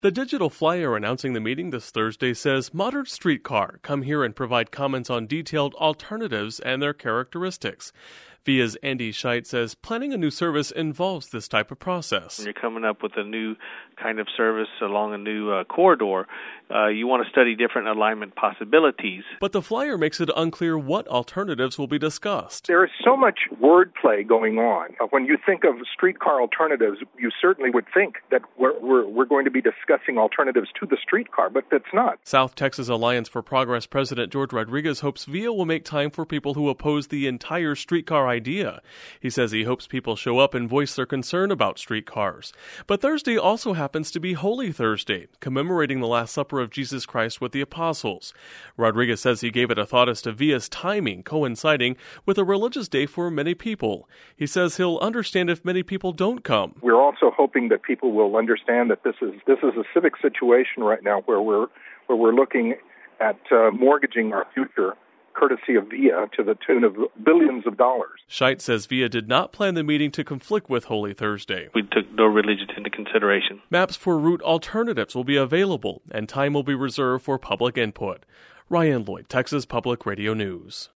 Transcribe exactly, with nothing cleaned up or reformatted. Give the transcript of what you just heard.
The digital flyer announcing the meeting this Thursday says, "Modern streetcar, come here and provide comments on detailed alternatives and their characteristics." Via's Andy Scheit says planning a new service involves this type of process. When you're coming up with a new kind of service along a new uh, corridor, uh, you want to study different alignment possibilities. But the flyer makes it unclear what alternatives will be discussed. There is so much wordplay going on. When you think of streetcar alternatives, you certainly would think that we're, we're, we're going to be discussing alternatives to the streetcar, but that's not. South Texas Alliance for Progress President George Rodriguez hopes Via will make time for people who oppose the entire streetcar idea. He says he hopes people show up and voice their concern about streetcars. But Thursday also happens to be Holy Thursday, commemorating the Last Supper of Jesus Christ with the apostles. Rodriguez says he gave it a thought as to Via's timing coinciding with a religious day for many people. He says he'll understand if many people don't come. We're also hoping that people will understand that this is this is a civic situation right now where we're where we're looking at uh, mortgaging our future courtesy of Via to the tune of billions of dollars. Scheit says Via did not plan the meeting to conflict with Holy Thursday. We took no religion into consideration. Maps for route alternatives will be available, and time will be reserved for public input. Ryan Lloyd, Texas Public Radio News.